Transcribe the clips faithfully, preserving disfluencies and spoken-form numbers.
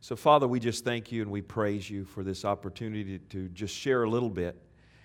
So, Father, we just thank you and we praise you for this opportunity to just share a little bit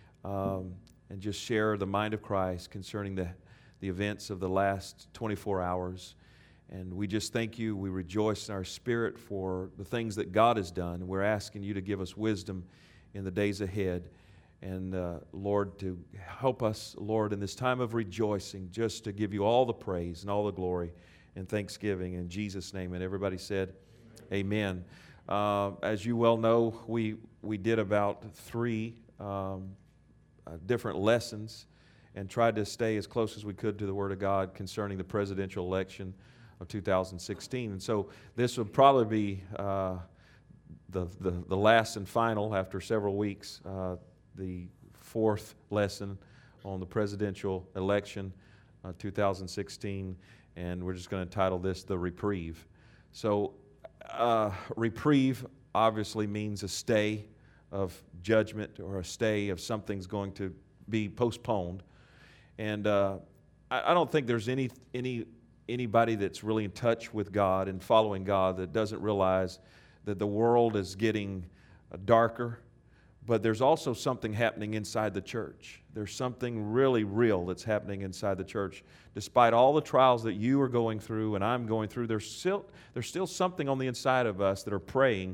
um, and just share the mind of Christ concerning the, the events of the last twenty-four hours. And we just thank you. We rejoice in our spirit for the things that God has done. And we're asking you to give us wisdom in the days ahead. And, uh, Lord, to help us, Lord, in this time of rejoicing, just to give you all the praise and all the glory and thanksgiving in Jesus' name. And everybody said, amen. Uh, as you well know, we, we did about three um, uh, different lessons and tried to stay as close as we could to the Word of God concerning the presidential election of two thousand sixteen. And so this would probably be uh, the, the, the last and final after several weeks, uh, the fourth lesson on the presidential election uh, two thousand sixteen, and we're just going to title this The Reprieve. So uh, reprieve obviously means a stay of judgment or a stay of something's going to be postponed. And uh, I, I don't think there's any any anybody that's really in touch with God and following God that doesn't realize that the world is getting darker, but there's also something happening inside the church. There's something really real that's happening inside the church. Despite all the trials that you are going through and I'm going through, there's still, there's still something on the inside of us that are praying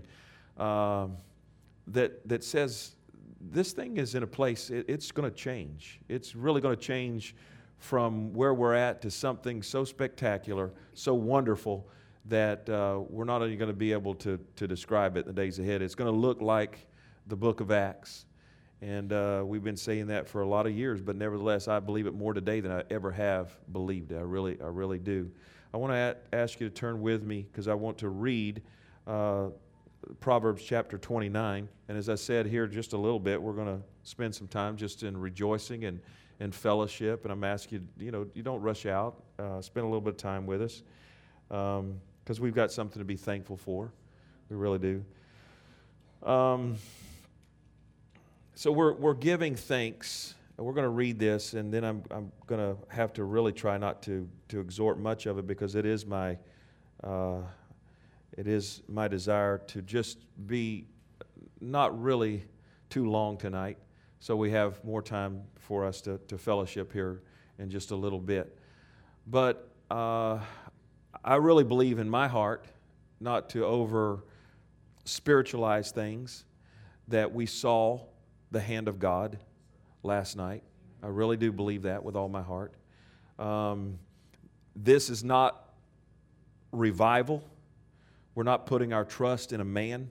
um, that, that says, this thing is in a place, it, it's going to change. It's really going to change from where we're at to something so spectacular, so wonderful, that uh, we're not only going to be able to, to describe it in the days ahead. It's going to look like the book of Acts. And uh, we've been saying that for a lot of years, but nevertheless, I believe it more today than I ever have believed it. I really, I really do. I want to a- ask you to turn with me because I want to read uh, Proverbs chapter twenty-nine. And as I said here just a little bit, we're going to spend some time just in rejoicing and and fellowship, and I'm asking you, you know, you don't rush out. Uh, spend a little bit of time with us, because um, we've got something to be thankful for. We really do. Um, so we're we're giving thanks. We're going to read this, and then I'm I'm going to have to really try not to to exhort much of it because it is my uh, it is my desire to just be not really too long tonight, so we have more time for us to, to fellowship here in just a little bit. But uh, I really believe in my heart, not to over spiritualize things, that we saw the hand of God last night. I really do believe that with all my heart. Um, this is not revival. We're not putting our trust in a man.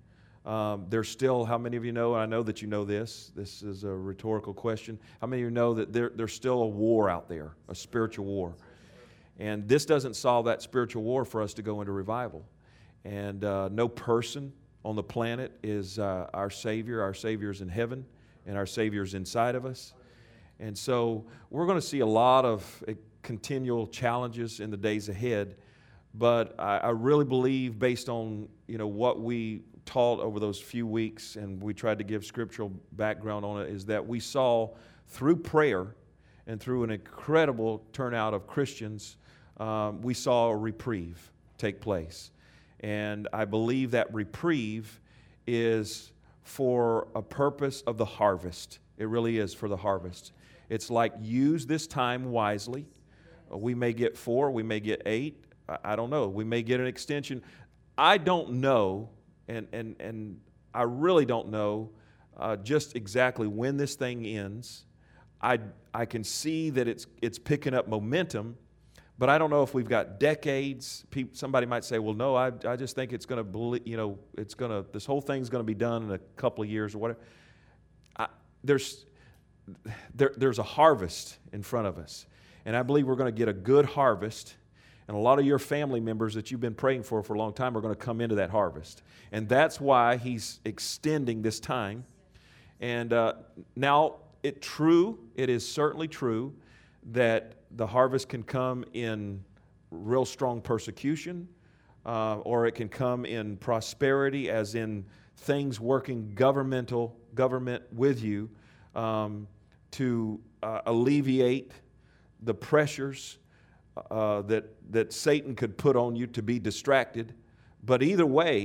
Um, there's still, how many of you know, and I know that you know this, this is a rhetorical question, how many of you know that there, there's still a war out there, a spiritual war? And this doesn't solve that spiritual war for us to go into revival. And uh, no person on the planet is uh, our Savior. Our Savior's in heaven, and our Savior's inside of us. And so we're going to see a lot of uh, continual challenges in the days ahead. But I, I really believe, based on you know what we taught over those few weeks, and we tried to give scriptural background on it, is that we saw through prayer and through an incredible turnout of Christians, um, we saw a reprieve take place. And I believe that reprieve is for a purpose of the harvest. It really is for the harvest. It's like, use this time wisely. We may get four, we may get eight, I don't know. We may get an extension. I don't know. And, and, and I really don't know uh, just exactly when this thing ends. I, I can see that it's, it's picking up momentum, but I don't know if we've got decades. People, somebody might say, well, no, I, I just think it's going to, you know, it's going to, this whole thing's going to be done in a couple of years or whatever. I, there's, there, there's a harvest in front of us, and I believe we're going to get a good harvest. And a lot of your family members that you've been praying for for a long time are going to come into that harvest. And that's why he's extending this time. And uh, now, it true, it is certainly true that the harvest can come in real strong persecution, uh, or it can come in prosperity, as in things working governmental government with you um, to uh, alleviate the pressures Uh, that that Satan could put on you to be distracted. But either way,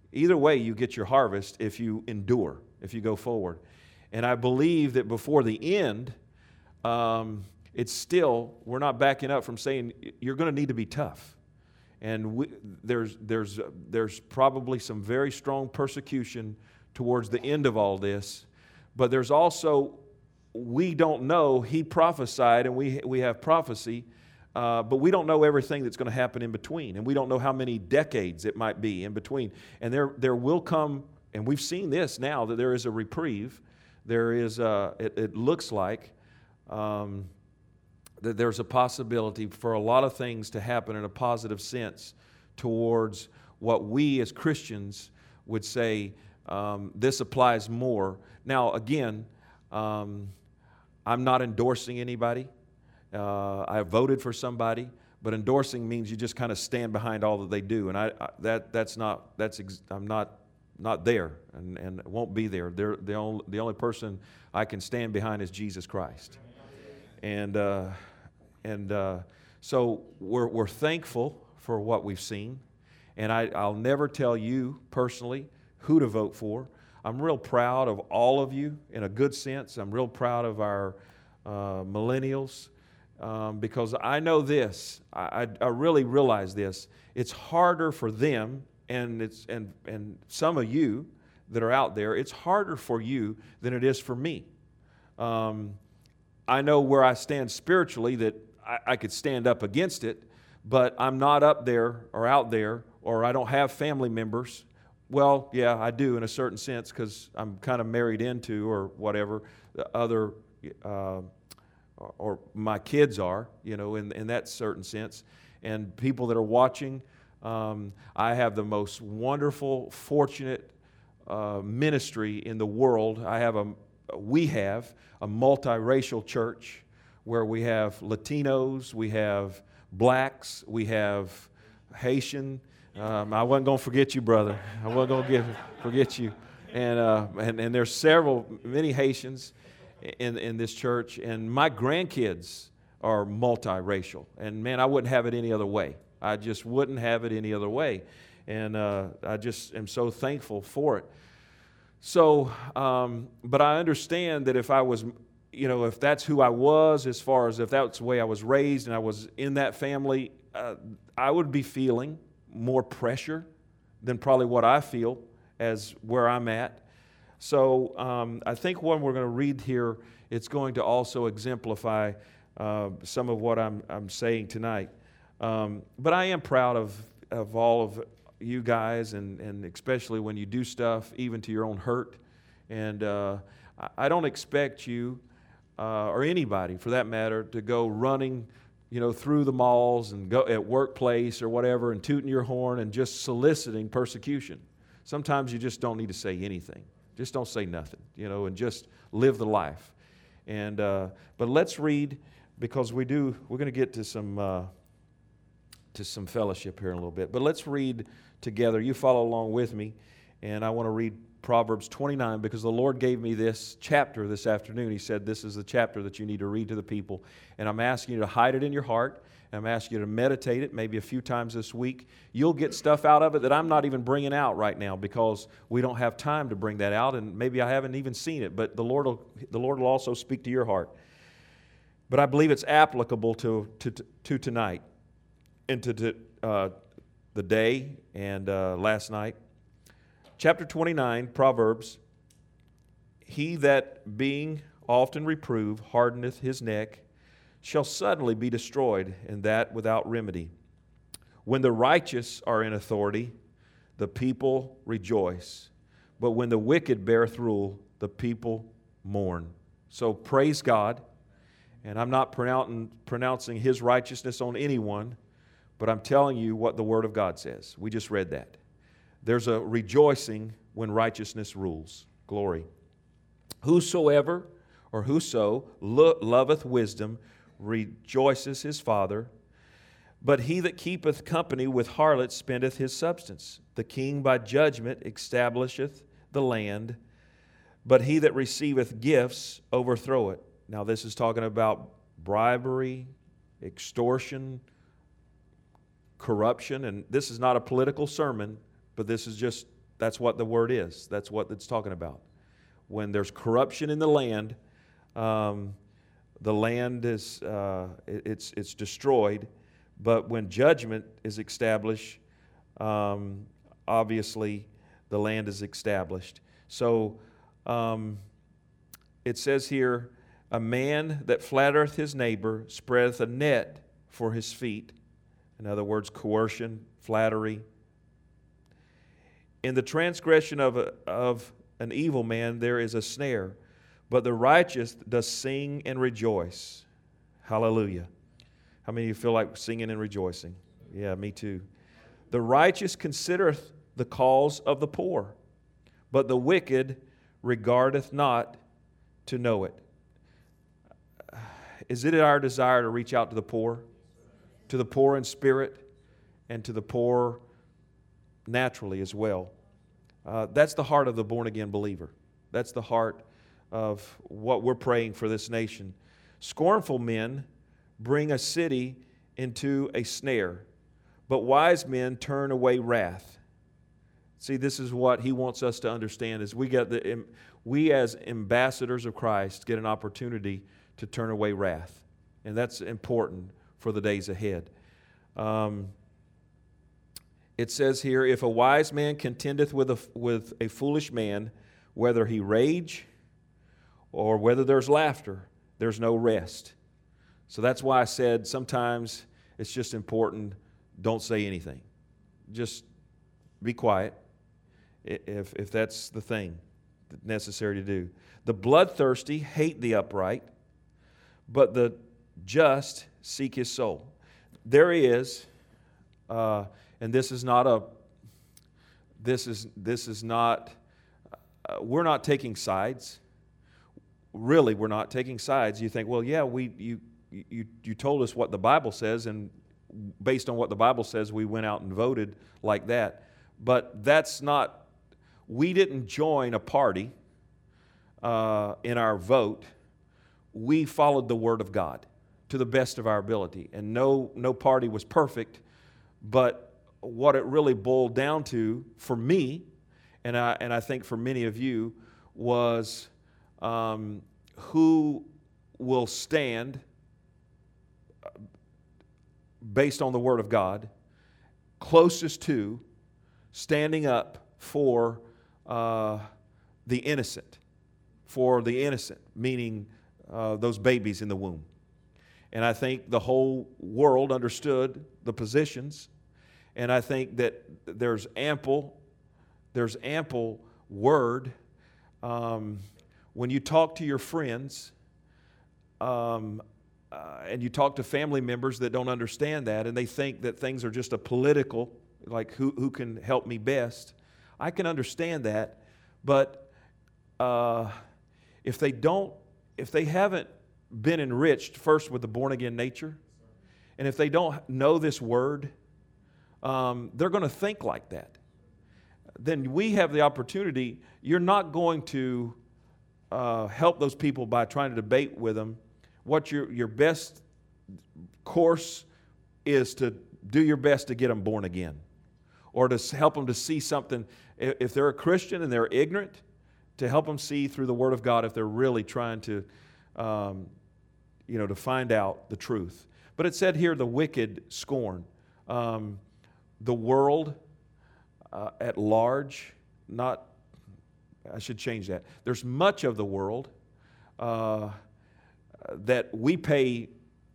Either way, you get your harvest if you endure, if you go forward. And I believe that before the end, um, it's still, we're not backing up from saying you're going to need to be tough. And we, there's, there's, there's probably some very strong persecution towards the end of all this. But there's also, we don't know, he prophesied, and we, we have prophecy, uh, but we don't know everything that's going to happen in between. And we don't know how many decades it might be in between. And there, there will come, and we've seen this now, that there is a reprieve. There is, a, it, it looks like, um, that there's a possibility for a lot of things to happen in a positive sense towards what we as Christians would say um, this applies more. Now, again, um, I'm not endorsing anybody. Uh, I voted for somebody, but endorsing means you just kind of stand behind all that they do, and I, I that that's not that's ex- I'm not not there, and and won't be there. They're the only the only person I can stand behind is Jesus Christ, and uh, and uh, so we're we're thankful for what we've seen, and I, I'll never tell you personally who to vote for. I'm real proud of all of you in a good sense. I'm real proud of our uh, millennials um, because I know this. I, I, I really realize this. It's harder for them, and it's and and some of you that are out there. It's harder for you than it is for me. Um, I know where I stand spiritually that I, I could stand up against it, but I'm not up there or out there, or I don't have family members. Well, yeah, I do in a certain sense because I'm kind of married into or whatever the other, uh, or, or my kids are, you know, in, in that certain sense. And people that are watching, um, I have the most wonderful, fortunate uh, ministry in the world. I have a, we have a multiracial church where we have Latinos, we have blacks, we have Haitian. Um, I wasn't going to forget you, brother. I wasn't going to forget you. And, uh, and and there's several, many Haitians in in this church. And my grandkids are multiracial. And, man, I wouldn't have it any other way. I just wouldn't have it any other way. And uh, I just am so thankful for it. So, um, but I understand that if I was, you know, if that's who I was, as far as if that's the way I was raised and I was in that family, uh, I would be feeling more pressure than probably what I feel as where I'm at. So um, I think when we're going to read here, it's going to also exemplify uh, some of what I'm, I'm saying tonight. Um, but I am proud of, of all of you guys, and, and especially when you do stuff even to your own hurt. And uh, I don't expect you, uh, or anybody for that matter, to go running you know, through the malls and go at workplace or whatever and tooting your horn and just soliciting persecution. Sometimes you just don't need to say anything. Just don't say nothing, you know, and just live the life. And uh, but let's read, because we do. We're going to get to some uh, to some fellowship here in a little bit. But let's read together. You follow along with me, and I want to read Proverbs twenty-nine, because the Lord gave me this chapter this afternoon. He said, this is the chapter that you need to read to the people. And I'm asking you to hide it in your heart. And I'm asking you to meditate it maybe a few times this week. You'll get stuff out of it that I'm not even bringing out right now because we don't have time to bring that out. And maybe I haven't even seen it. But the Lord will, the Lord will also speak to your heart. But I believe it's applicable to, to, to tonight and to, to uh, the day and uh, last night. Chapter twenty-nine, Proverbs, he that being often reproved hardeneth his neck shall suddenly be destroyed, and that without remedy. When the righteous are in authority, the people rejoice. But when the wicked beareth rule, the people mourn. So praise God. And I'm not pronouncing, pronouncing his righteousness on anyone, but I'm telling you what the Word of God says. We just read that. There's a rejoicing when righteousness rules. Glory. Whosoever or whoso lo- loveth wisdom rejoices his father, but he that keepeth company with harlots spendeth his substance. The king by judgment establisheth the land, but he that receiveth gifts overthroweth. Now this is talking about bribery, extortion, corruption, and this is not a political sermon, but this is just That's what the word is. That's what it's talking about. When there's corruption in the land, um, the land is uh, it, it's it's destroyed. But when judgment is established, um, obviously the land is established. So um, it says here, a man that flattereth his neighbor spreadeth a net for his feet. In other words, coercion, flattery. In the transgression of, a, of an evil man there is a snare, but the righteous does sing and rejoice. Hallelujah. How many of you feel like singing and rejoicing? Yeah, me too. The righteous considereth the cause of the poor, but the wicked regardeth not to know it. Is it our desire to reach out to the poor? To the poor in spirit and to the poor naturally as well. Uh, that's the heart of the born-again believer. That's the heart of what we're praying for this nation. Scornful men bring a city into a snare, but wise men turn away wrath. See, this is what he wants us to understand, is we get the we as ambassadors of Christ get an opportunity to turn away wrath. And that's important for the days ahead. Um, it says here, if a wise man contendeth with a, with a foolish man, whether he rage or whether there's laughter, there's no rest. So that's why I said sometimes it's just important, don't say anything. Just be quiet if, if that's the thing necessary to do. The bloodthirsty hate the upright, but the just seek his soul. There is, uh, and this is not a, this is this is not, uh, we're not taking sides. Really, we're not taking sides. You think, well, yeah, we you you you told us what the Bible says, and based on what the Bible says, we went out and voted like that. But that's not. We didn't join a party uh, in our vote. We followed the Word of God to the best of our ability. And no, no party was perfect, but what it really boiled down to for me, and I, and I think for many of you, was um, who will stand based on the Word of God, closest to standing up for uh, the innocent, for the innocent, meaning uh, those babies in the womb. And I think the whole world understood the positions, and I think that there's ample, there's ample word. Um, when you talk to your friends, um, uh, and you talk to family members that don't understand that, and they think that things are just a political, like who who can help me best. I can understand that, but uh, if they don't, if they haven't been enriched first with the born-again nature, and if they don't know this word, um, they're going to think like that. Then we have the opportunity. You're not going to uh, help those people by trying to debate with them. What your your best course is to do your best to get them born again, or to help them to see something. If they're a Christian and they're ignorant, to help them see through the Word of God if they're really trying to, um, you know, to find out the truth. But it said here, the wicked scorn. Um, the world uh, at large, not, I should change that. There's much of the world uh, that we pay,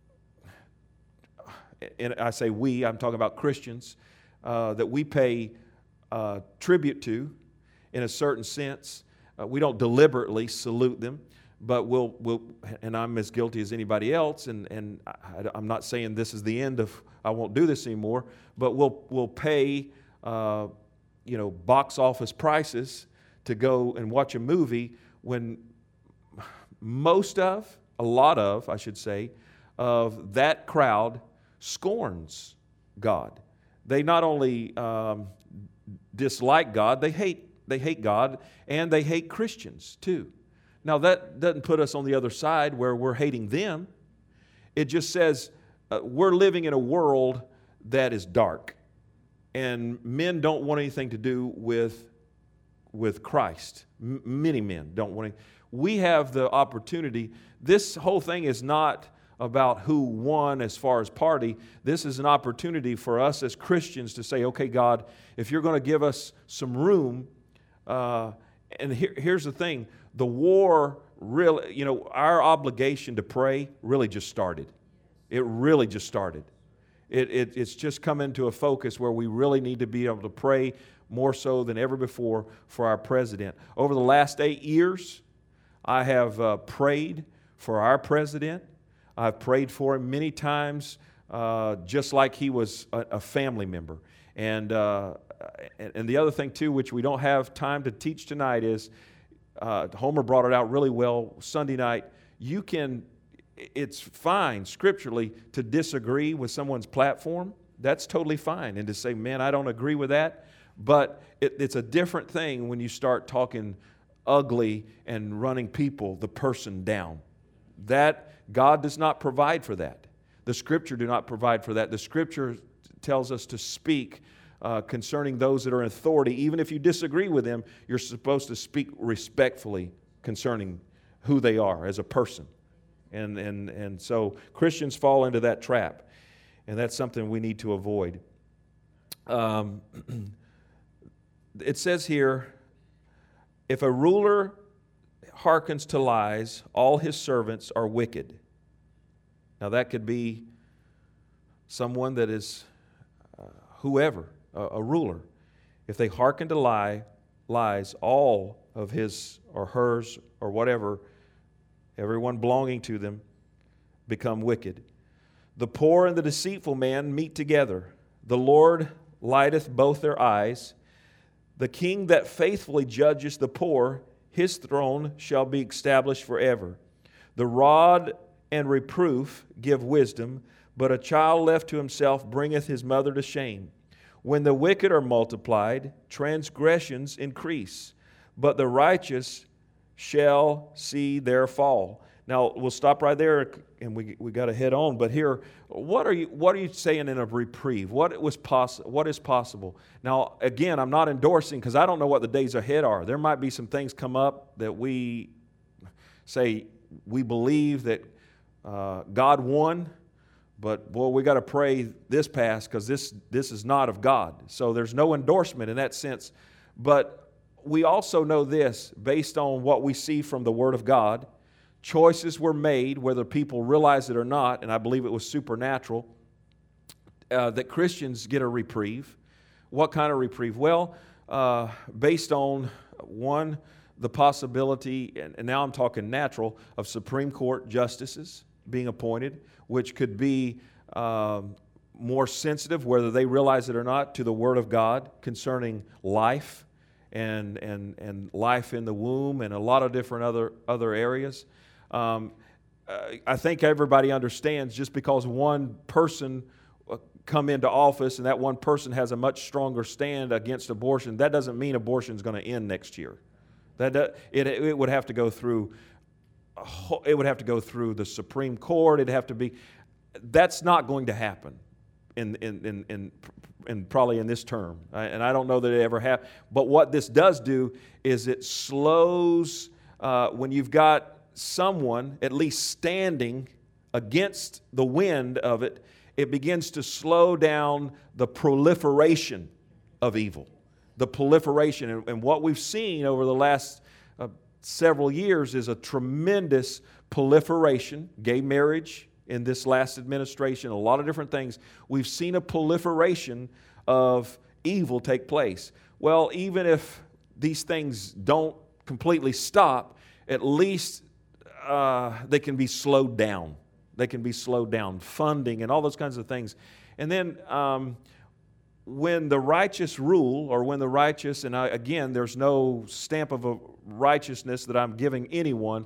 and I say we, I'm talking about Christians, uh, that we pay Uh, tribute to, in a certain sense. Uh, we don't deliberately salute them, but we'll, we'll, and I'm as guilty as anybody else, and, and I, I'm not saying this is the end of, I won't do this anymore, but we'll, we'll pay, uh, you know, box office prices to go and watch a movie when most of, a lot of, I should say, of that crowd scorns God. They not only um, dislike God, they hate they hate God, and they hate Christians too. Now that doesn't put us on the other side where we're hating them. It just says uh, we're living in a world that is dark, and men don't want anything to do with with Christ. M- many men don't want to. We have the opportunity. This whole thing is not about who won as far as party. This is an opportunity for us as Christians to say, okay, God, if you're going to give us some room, uh, and here, here's the thing, the war really, you know, our obligation to pray really just started. It really just started. It, it, it's just come into a focus where we really need to be able to pray more so than ever before for our president. Over the last eight years, I have uh, prayed for our president. I've prayed for him many times, uh, just like he was a, a family member. And, uh, and and the other thing too, which we don't have time to teach tonight, is uh, Homer brought it out really well Sunday night. You can, it's fine scripturally to disagree with someone's platform. That's totally fine. And to say, man, I don't agree with that. But it, it's a different thing when you start talking ugly and running people, the person down. That, God does not provide for that. The Scripture do not provide for that. The Scripture tells us to speak uh, concerning those that are in authority. Even if you disagree with them, you're supposed to speak respectfully concerning who they are as a person. And, and, and so Christians fall into that trap. And that's something we need to avoid. Um, it says here, if a ruler hearkens to lies, all his servants are wicked. Now that could be someone that is uh, whoever, a, a ruler. If they hearken to lie, lies, all of his or hers or whatever, everyone belonging to them, become wicked. The poor and the deceitful man meet together. The Lord lighteth both their eyes. The king that faithfully judges the poor, his throne shall be established forever. The rod and reproof give wisdom, but a child left to himself bringeth his mother to shame. When the wicked are multiplied, transgressions increase, but the righteous shall see their fall. Now, we'll stop right there, and we we got to head on. But here, what are you what are you saying in a reprieve? What was poss- What is possible? Now, again, I'm not endorsing because I don't know what the days ahead are. There might be some things come up that we say we believe that uh, God won, but boy, we got to pray this pass because this this is not of God. So there's no endorsement in that sense. But we also know this based on what we see from the Word of God. Choices were made, whether people realize it or not, and I believe it was supernatural, uh, that Christians get a reprieve. What kind of reprieve? Well, uh, based on, one, the possibility, and, and now I'm talking natural, of Supreme Court justices being appointed, which could be um, more sensitive, whether they realize it or not, to the Word of God concerning life and, and, and life in the womb and a lot of different other, other areas. Um, uh, I think everybody understands just because one person uh, come into office and that one person has a much stronger stand against abortion, that doesn't mean abortion is going to end next year. That does, it, it would have to go through. A whole, it would have to go through the Supreme Court. It'd have to be. That's not going to happen in in in, in, in probably in this term, I, and I don't know that it ever have. But what this does do is it slows uh, when you've got someone at least standing against the wind of it, it begins to slow down the proliferation of evil. The proliferation. And, and what we've seen over the last uh, several years is a tremendous proliferation, gay marriage in this last administration, a lot of different things. We've seen a proliferation of evil take place. Well, even if these things don't completely stop, at least Uh, they can be slowed down. They can be slowed down. Funding and all those kinds of things. And then um, when the righteous rule, or when the righteous, and I, again, there's no stamp of a righteousness that I'm giving anyone.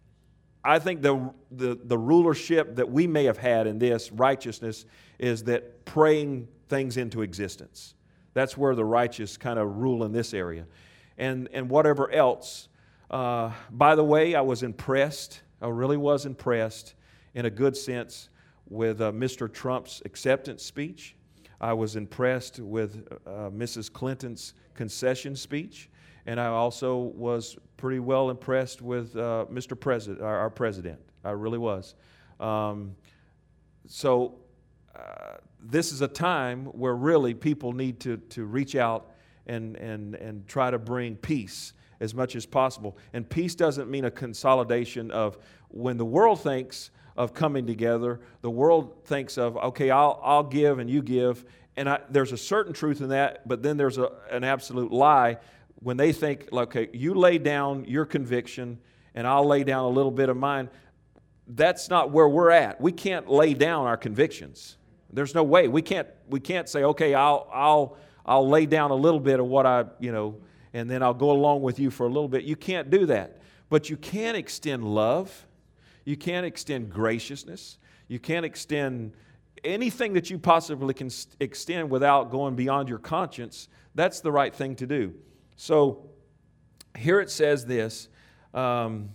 I think the, the, the rulership that we may have had in this righteousness is that praying things into existence. That's where the righteous kind of rule in this area. And, and whatever else. Uh, by the way, I was impressed, I really was impressed in a good sense with uh, Mister Trump's acceptance speech. I was impressed with uh, Missus Clinton's concession speech. And I also was pretty well impressed with uh, Mister President, our, our president. I really was. Um, so uh, this is a time where really people need to, to reach out and, and, and try to bring peace as much as possible. And peace doesn't mean a consolidation of when the world thinks of coming together, the world thinks of, okay, I'll, I'll give and you give. And I, there's a certain truth in that, but then there's a, an absolute lie when they think, okay, you lay down your conviction and I'll lay down a little bit of mine. That's not where we're at. We can't lay down our convictions. There's no way. We can't we can't say, okay, I'll I'll I'll lay down a little bit of what I, you know, and then I'll go along with you for a little bit. You can't do that. But you can extend love. You can extend graciousness. You can extend anything that you possibly can extend without going beyond your conscience. That's the right thing to do. So here it says this, um,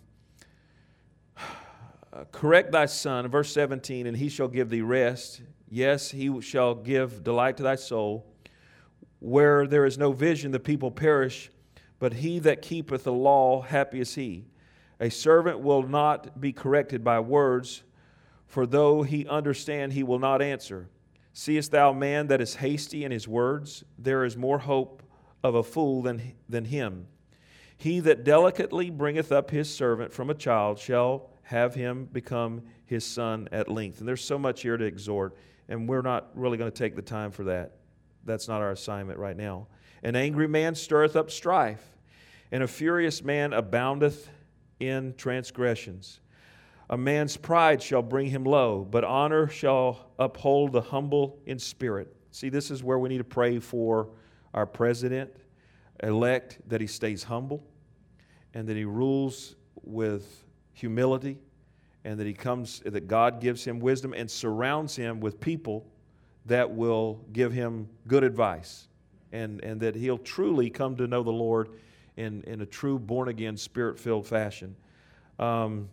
correct thy son, verse seventeen, and he shall give thee rest. Yes, he shall give delight to thy soul. Where there is no vision, the people perish, but he that keepeth the law, happy is he. A servant will not be corrected by words, for though he understand, he will not answer. Seest thou man that is hasty in his words? There is more hope of a fool than, than him. He that delicately bringeth up his servant from a child shall have him become his son at length. And there's so much here to exhort, and we're not really going to take the time for that. That's not our assignment right now. An angry man stirreth up strife, and a furious man aboundeth in transgressions. A man's pride shall bring him low, but honor shall uphold the humble in spirit. See, this is where we need to pray for our president-elect, that he stays humble and that he rules with humility, and that he comes, that God gives him wisdom and surrounds him with people that will give him good advice, and, and that he'll truly come to know the Lord in, in a true born-again, spirit-filled fashion. Um,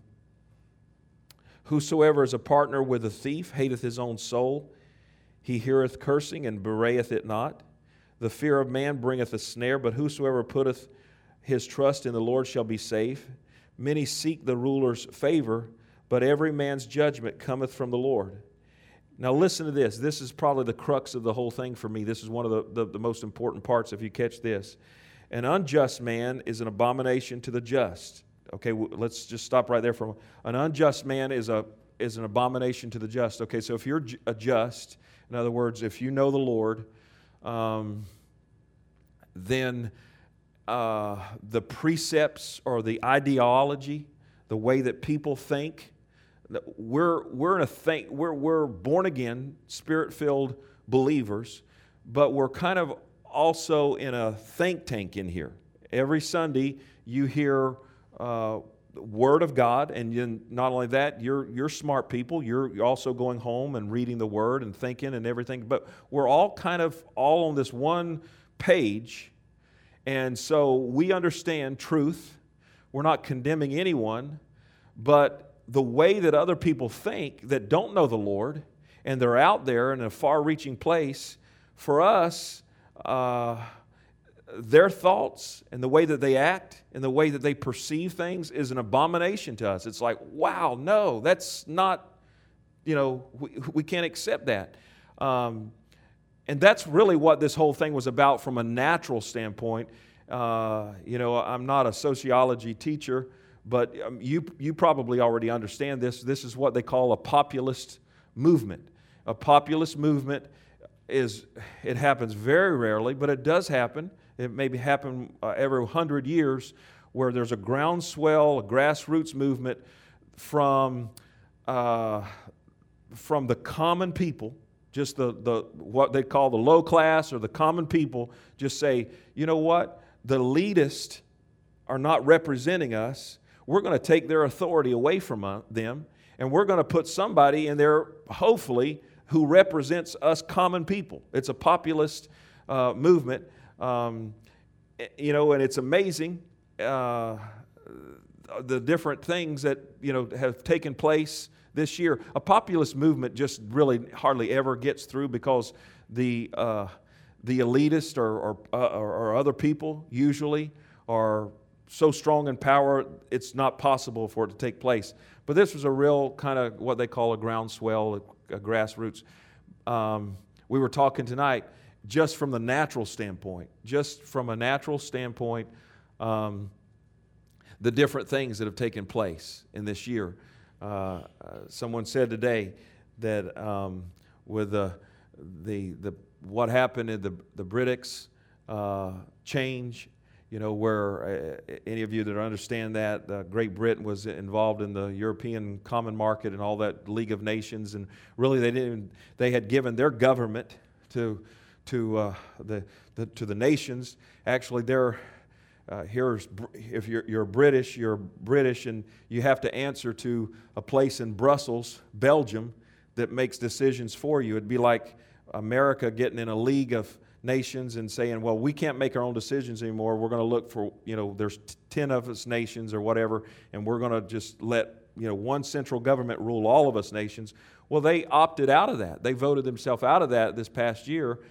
Whosoever is a partner with a thief hateth his own soul. He heareth cursing and bewrayeth it not. The fear of man bringeth a snare, but whosoever putteth his trust in the Lord shall be safe. Many seek the ruler's favor, but every man's judgment cometh from the Lord. Now listen to this. This is probably the crux of the whole thing for me. This is one of the, the, the most important parts if you catch this. An unjust man is an abomination to the just. Okay, let's just stop right there for a moment. An unjust man is a is an abomination to the just. Okay, so if you're a just, in other words, if you know the Lord, um, then uh, the precepts or the ideology, the way that people think, we're we're in a think we're we're born again, spirit-filled believers, but we're kind of also in a think tank in here. Every Sunday you hear Uh, Word of God, and then not only that, you're you're smart people. You're, you're also going home and reading the Word and thinking and everything. But we're all kind of all on this one page, and so we understand truth. We're not condemning anyone, but the way that other people think that don't know the Lord, and they're out there in a far-reaching place, for us, uh, their thoughts and the way that they act and the way that they perceive things is an abomination to us. It's like, wow, no, that's not, you know, we, we can't accept that. Um, and that's really what this whole thing was about from a natural standpoint. Uh, you know, I'm not a sociology teacher, but um, you, you probably already understand this. This is what they call a populist movement. A populist movement is, it happens very rarely, but it does happen. It maybe happen uh, every hundred years, where there's a groundswell, a grassroots movement from uh, from the common people, just the the what they call the low class or the common people. Just say, you know what, the elitists are not representing us. We're going to take their authority away from uh, them, and we're going to put somebody in there, hopefully, who represents us common people. It's a populist uh, movement. Um, you know, and it's amazing uh, the different things that, you know, have taken place this year. A populist movement just really hardly ever gets through because the uh, the elitist or or, uh, or or other people usually are so strong in power, it's not possible for it to take place. But this was a real kind of what they call a groundswell, a, a grassroots. Um, we were talking tonight just from the natural standpoint, just from a natural standpoint, um, the different things that have taken place in this year. Uh, uh, someone said today that um, with the, the the what happened in the the BRICS uh, change, you know, where uh, any of you that understand that, uh, Great Britain was involved in the European Common Market and all that League of Nations, and really they didn't. They had given their government to to uh, the, the to the nations. Actually, they're Uh, here's if you're, you're British, you're British, and you have to answer to a place in Brussels, Belgium, that makes decisions for you. It'd be like America getting in a league of nations and saying, "Well, we can't make our own decisions anymore. We're going to look for, you know, there's ten of us nations or whatever, and we're going to just let, you know, one central government rule all of us nations." Well, they opted out of that. They voted themselves out of that this past year.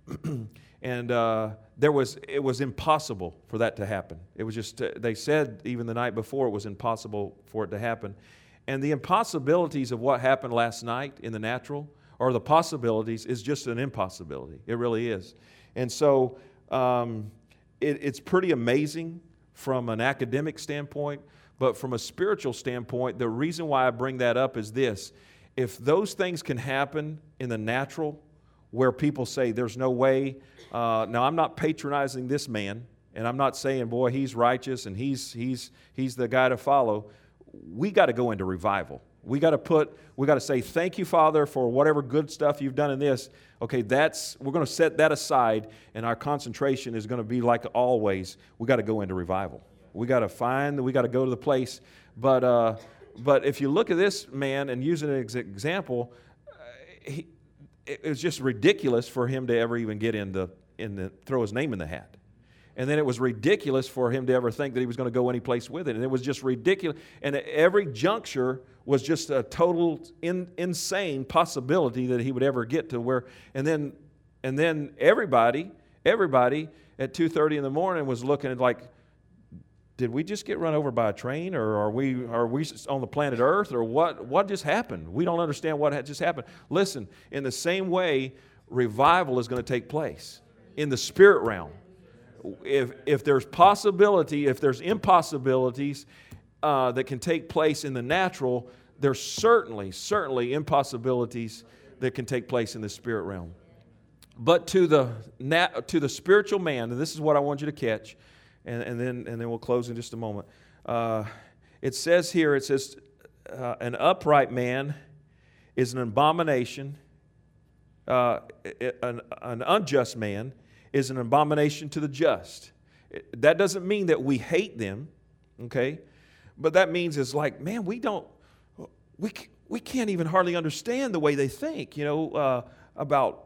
And uh, there was, it was impossible for that to happen. It was just, uh, they said even the night before it was impossible for it to happen. And the impossibilities of what happened last night in the natural, or the possibilities, is just an impossibility. It really is. And so um, it, it's pretty amazing from an academic standpoint, but from a spiritual standpoint, the reason why I bring that up is this. If those things can happen in the natural, where people say there's no way. Uh, now, I'm not patronizing this man, and I'm not saying, boy, he's righteous and he's he's he's the guy to follow. We got to go into revival. We got to put. We got to say, thank you, Father, for whatever good stuff you've done in this. Okay, that's we're going to set that aside, and our concentration is going to be like always. We got to go into revival. We got to find. We got to go to the place. But uh, but if you look at this man and use it as an example, uh, he. It was just ridiculous for him to ever even get in the, in the, throw his name in the hat. And then it was ridiculous for him to ever think that he was going to go any place with it. And it was just ridiculous. And at every juncture was just a total in, insane possibility that he would ever get to where, and then, and then everybody, everybody at two thirty in the morning was looking at like, did we just get run over by a train, or are we are we on the planet Earth, or what? What just happened? We don't understand what had just happened. Listen, in the same way, revival is going to take place in the spirit realm. If if there's possibility, if there's impossibilities uh, that can take place in the natural, there's certainly certainly impossibilities that can take place in the spirit realm. But to the nat- to the spiritual man, and this is what I want you to catch. And, and then and then we'll close in just a moment. Uh, it says here, it says, uh, an upright man is an abomination. Uh, an, an unjust man is an abomination to the just. It, that doesn't mean that we hate them, okay? But that means it's like, man, we don't, we we can't even hardly understand the way they think, you know, uh, about,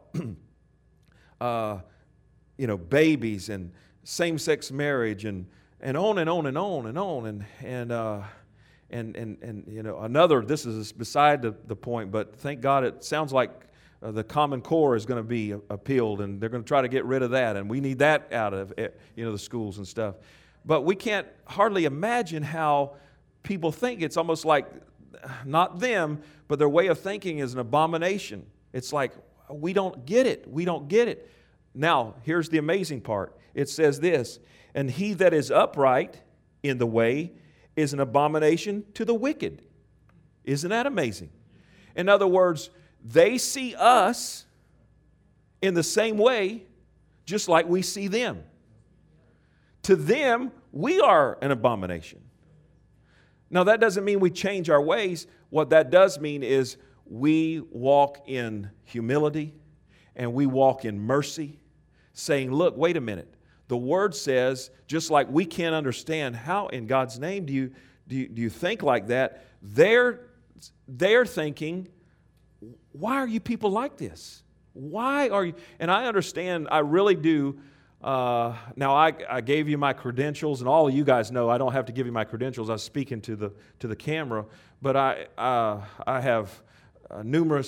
uh, you know, babies and same-sex marriage, and, and on and on and on and on, and and uh, and and and you know another. This is beside the, the point, but thank God it sounds like uh, the Common Core is going to be appealed, and they're going to try to get rid of that, and we need that out of you know the schools and stuff. But we can't hardly imagine how people think. It's almost like not them, but their way of thinking is an abomination. It's like we don't get it. We don't get it. Now, here's the amazing part. It says this, and he that is upright in the way is an abomination to the wicked. Isn't that amazing? In other words, they see us in the same way, just like we see them. To them, we are an abomination. Now, that doesn't mean we change our ways. What that does mean is we walk in humility and we walk in mercy, saying, look, wait a minute. The Word says, just like we can't understand how in God's name do you, do you, do you think like that, they're, they're thinking, why are you people like this? Why are you? And I understand, I really do. Uh, now, I, I gave you my credentials, and all of you guys know I don't have to give you my credentials. I was speaking to the, to the camera, but I, uh, I have uh, numerous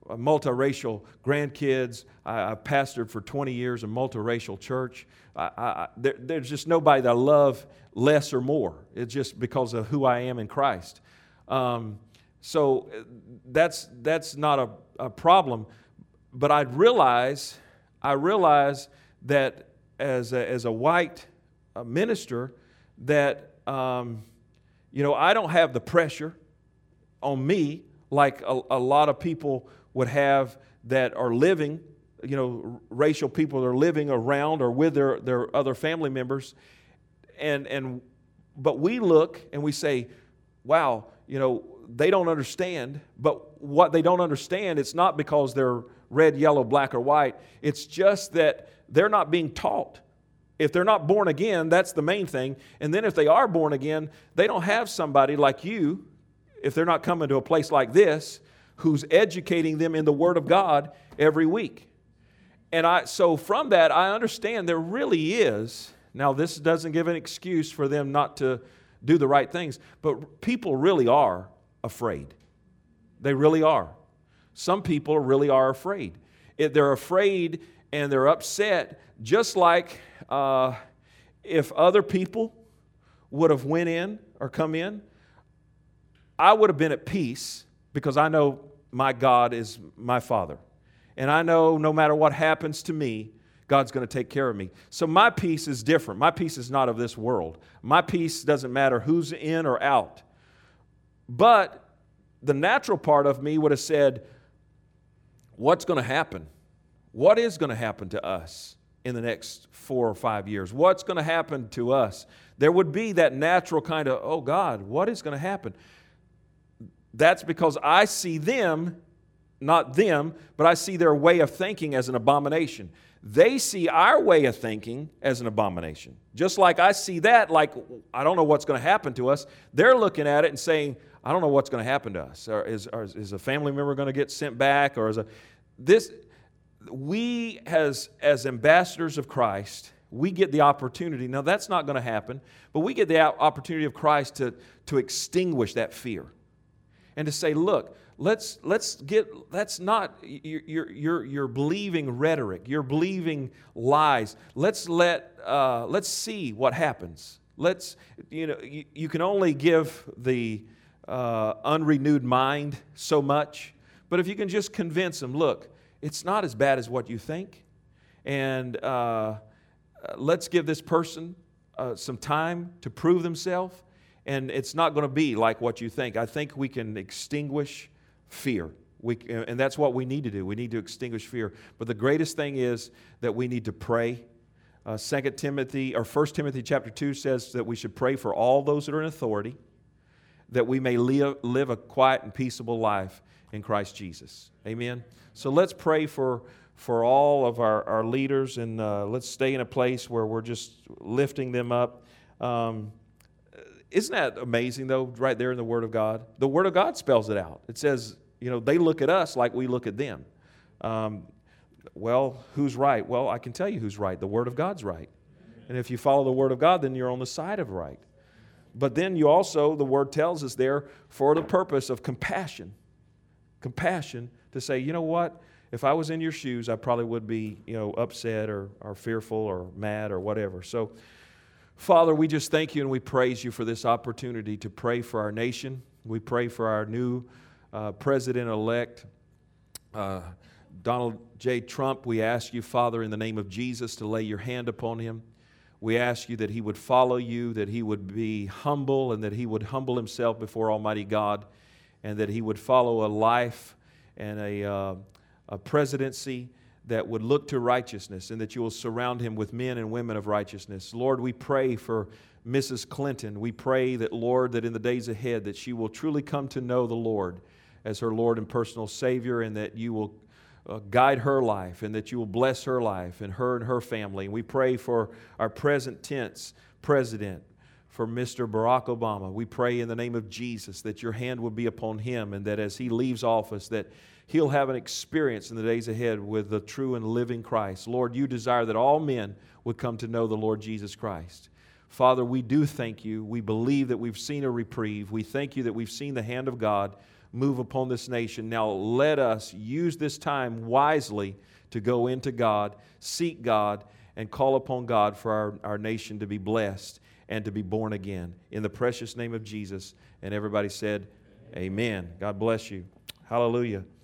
multiracial grandkids. I, I pastored for twenty years a multiracial church. I, I, there, there's just nobody that I love less or more. It's just because of who I am in Christ. Um, so that's that's not a, a problem. But I realize, I realize that as a, as a white uh, minister, that um, you know I don't have the pressure on me like a, a lot of people would have that are living, you know, racial people that are living around or with their, their other family members. And, and, but we look and we say, wow, you know, they don't understand. But what they don't understand, it's not because they're red, yellow, black, or white. It's just that they're not being taught. If they're not born again, that's the main thing. And then if they are born again, they don't have somebody like you, if they're not coming to a place like this, who's educating them in the Word of God every week. And I, so from that, I understand there really is, now this doesn't give an excuse for them not to do the right things, but people really are afraid. They really are. Some people really are afraid. If they're afraid and they're upset, just like uh, if other people would have went in or come in, I would have been at peace because I know my God is my Father. And I know no matter what happens to me, God's going to take care of me. So my peace is different. My peace is not of this world. My peace doesn't matter who's in or out. But the natural part of me would have said, what's going to happen? What is going to happen to us in the next four or five years? What's going to happen to us? There would be that natural kind of, oh God, what is going to happen? That's because I see them, not them, but I see their way of thinking as an abomination. They see our way of thinking as an abomination. Just like I see that, like, I don't know what's going to happen to us. They're looking at it and saying, I don't know what's going to happen to us. Or is, or is a family member going to get sent back? Or is a this? We, as, as ambassadors of Christ, we get the opportunity. Now, that's not going to happen, but we get the opportunity of Christ to, to extinguish that fear. And to say, look, let's let's get that's not you're you're you're believing rhetoric, you're believing lies. Let's let uh, let's see what happens. Let's you know you, you can only give the uh, unrenewed mind so much, but if you can just convince them, look, it's not as bad as what you think, and uh, let's give this person uh, some time to prove themselves. And it's not going to be like what you think. I think we can extinguish fear. We, and that's what we need to do. We need to extinguish fear. But the greatest thing is that we need to pray. Uh, Second Timothy, or First Timothy chapter two says that we should pray for all those that are in authority, that we may live, live a quiet and peaceable life in Christ Jesus. Amen? So let's pray for, for all of our, our leaders, and uh, let's stay in a place where we're just lifting them up. Um, Isn't that amazing, though, right there in the Word of God? The Word of God spells it out. It says, you know, they look at us like we look at them. Um, well, who's right? Well, I can tell you who's right. The Word of God's right. And if you follow the Word of God, then you're on the side of right. But then you also, the Word tells us there, for the purpose of compassion. Compassion to say, you know what? If I was in your shoes, I probably would be, you know, upset or, or fearful or mad or whatever. So, Father, we just thank you and we praise you for this opportunity to pray for our nation. We pray for our new uh, president-elect, uh, Donald J. Trump. We ask you, Father, in the name of Jesus, to lay your hand upon him. We ask you that he would follow you, that he would be humble, and that he would humble himself before Almighty God, and that he would follow a life and a, uh, a presidency that would look to righteousness, and that you will surround him with men and women of righteousness. Lord, we pray for Missus Clinton. We pray that, Lord, that in the days ahead that she will truly come to know the Lord as her Lord and personal Savior, and that you will uh, guide her life, and that you will bless her life and her and her family. And we pray for our present tense president, for Mister Barack Obama. We pray in the name of Jesus that your hand would be upon him, and that as he leaves office, that he'll have an experience in the days ahead with the true and living Christ. Lord, you desire that all men would come to know the Lord Jesus Christ. Father, we do thank you. We believe that we've seen a reprieve. We thank you that we've seen the hand of God move upon this nation. Now let us use this time wisely to go into God, seek God, and call upon God for our, our nation to be blessed and to be born again. In the precious name of Jesus. And everybody said, amen. God bless you. Hallelujah.